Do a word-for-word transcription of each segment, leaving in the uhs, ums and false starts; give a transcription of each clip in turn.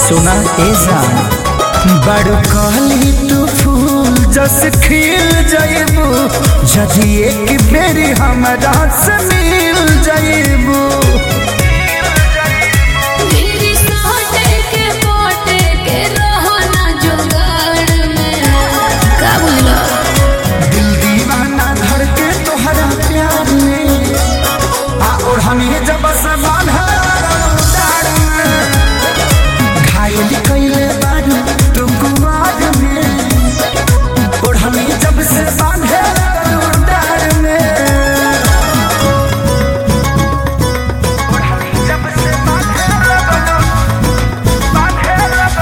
सुना ए जान बड़ कहली तू फूल जस खिल जाइबू जदि एक बेरी हमरा से मिल जाइबू। दिल दीवाना धड़के तोहरा प्यार में आ और हमें जब समान घायल कैले बारू तुमको आग में और हमें जब से बांधे डार में और हमें जब से बांधे बांधे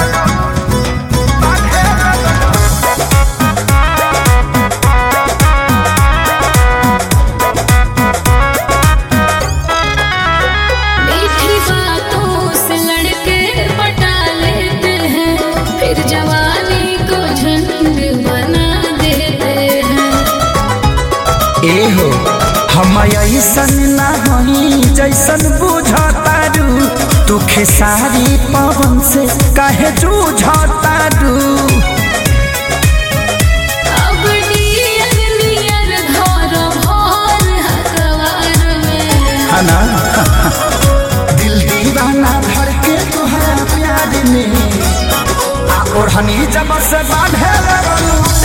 मीठी बातों से लड़के पटा लेते हैं फिर जवानी को झंड बना देते हैं। ए हो हम ऐसन ना होई जैसन बुझतारू तू खेसारी पवन से काहे जूझतारू। अब नियर नियर घर भर हकवार में है ना दिल दीवाना धड़के तोहरा प्यार में आ और हनी जब से बांधे